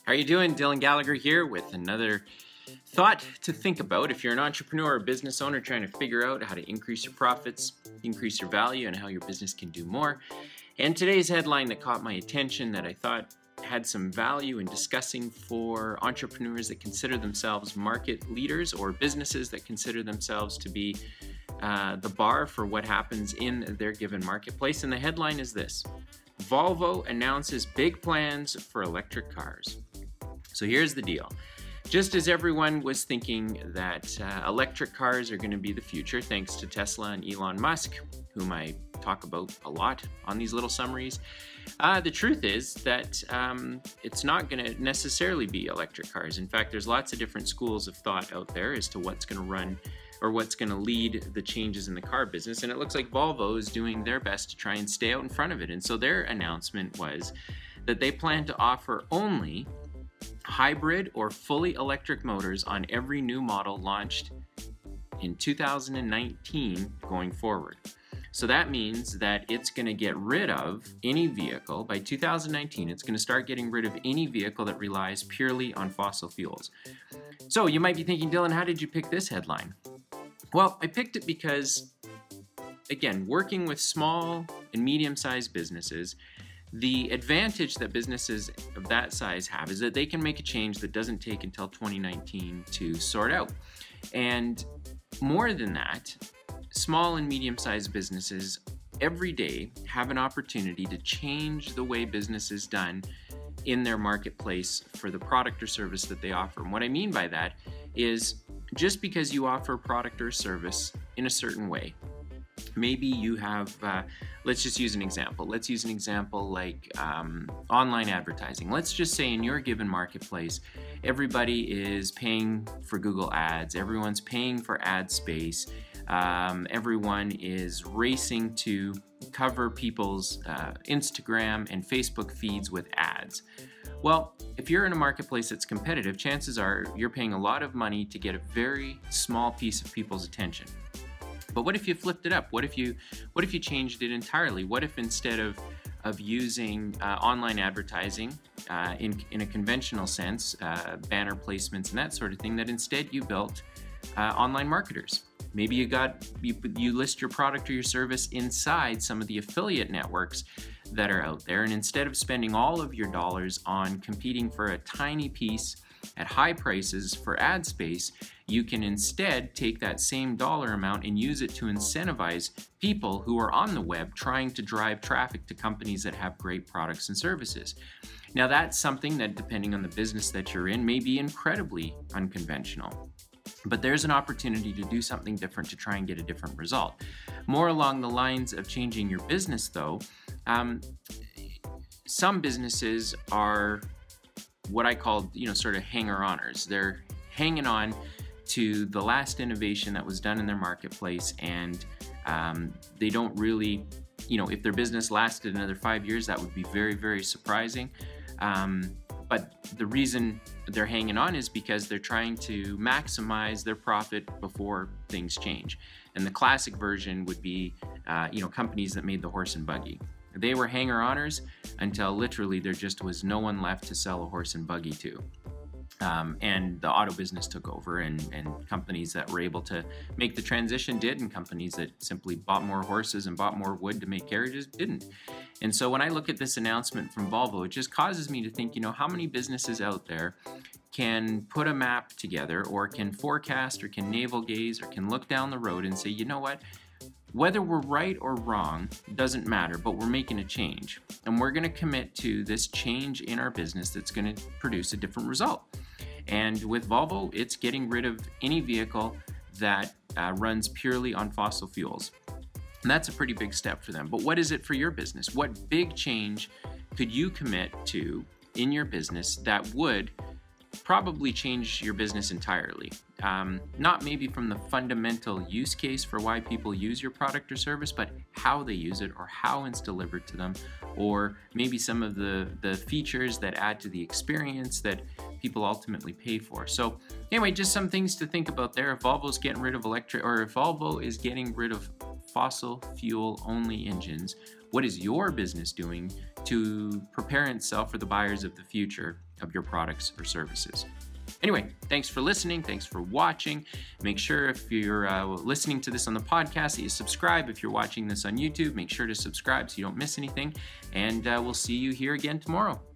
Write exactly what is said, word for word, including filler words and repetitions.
How are you doing? Dylan Gallagher here with another thought to think about if you're an entrepreneur or business owner trying to figure out how to increase your profits, increase your value, and how your business can do more. And today's headline that caught my attention that I thought had some value in discussing for entrepreneurs that consider themselves market leaders or businesses that consider themselves to be uh, the bar for what happens in their given marketplace. And the headline is this: Volvo announces big plans for electric cars. So here's the deal. Just as everyone was thinking that uh, electric cars are going to be the future, thanks to Tesla and Elon Musk, whom I talk about a lot on these little summaries, uh, the truth is that um, it's not going to necessarily be electric cars. In fact, there's lots of different schools of thought out there as to what's going to run or what's going to lead the changes in the car business. And it looks like Volvo is doing their best to try and stay out in front of it. And so their announcement was that they plan to offer only hybrid or fully electric motors on every new model launched in two thousand nineteen going forward. So that means that it's going to get rid of any vehicle by two thousand nineteen. It's going to start getting rid of any vehicle that relies purely on fossil fuels. So you might be thinking, Dylan, how did you pick this headline? Well, I picked it because, again, working with small and medium-sized businesses, the advantage that businesses of that size have is that they can make a change that doesn't take until twenty nineteen to sort out. And more than that, small and medium-sized businesses every day have an opportunity to change the way business is done in their marketplace for the product or service that they offer. And what I mean by that is just because you offer a product or service in a certain way, maybe you have, uh, let's just use an example. Let's use an example like um, online advertising. Let's just say in your given marketplace, everybody is paying for Google Ads. Everyone's paying for ad space. Um, everyone is racing to cover people's uh, Instagram and Facebook feeds with ads. Well, if you're in a marketplace that's competitive, chances are you're paying a lot of money to get a very small piece of people's attention. But what if you flipped it up? What if you what if you changed it entirely? What if instead of of using uh, online advertising uh, in in a conventional sense, uh, banner placements and that sort of thing, that instead you built uh, online marketers? Maybe you got you, you list your product or your service inside some of the affiliate networks that are out there, and instead of spending all of your dollars on competing for a tiny piece at high prices for ad space, you can instead take that same dollar amount and use it to incentivize people who are on the web trying to drive traffic to companies that have great products and services. Now, that's something that, depending on the business that you're in, may be incredibly unconventional. But there's an opportunity to do something different to try and get a different result. More along the lines of changing your business, though, um, some businesses are what I call, you know, sort of hanger-oners. They're hanging on to the last innovation that was done in their marketplace, and um, they don't really, you know, if their business lasted another five years, that would be very, very surprising. Um, but the reason they're hanging on is because they're trying to maximize their profit before things change. And the classic version would be, uh, you know, companies that made the horse and buggy. They were hanger-oners until literally there just was no one left to sell a horse and buggy to. Um, and the auto business took over, and, and companies that were able to make the transition did, and companies that simply bought more horses and bought more wood to make carriages didn't. And so when I look at this announcement from Volvo, it just causes me to think, you know, how many businesses out there can put a map together, or can forecast, or can navel gaze, or can look down the road and say, you know what? Whether we're right or wrong doesn't matter, but we're making a change. And we're going to commit to this change in our business that's going to produce a different result. And with Volvo, it's getting rid of any vehicle that uh, runs purely on fossil fuels. And that's a pretty big step for them. But what is it for your business? What big change could you commit to in your business that would probably change your business entirely? Um, not maybe from the fundamental use case for why people use your product or service, but how they use it, or how it's delivered to them, or maybe some of the, the features that add to the experience that people ultimately pay for. So anyway, just some things to think about there. If Volvo's getting rid of electric, or if Volvo is getting rid of fossil fuel only engines, what is your business doing to prepare itself for the buyers of the future of your products or services. Anyway, thanks for listening. Thanks for watching. Make sure if you're uh, listening to this on the podcast that you subscribe. If you're watching this on YouTube, make sure to subscribe so you don't miss anything. And uh, we'll see you here again tomorrow.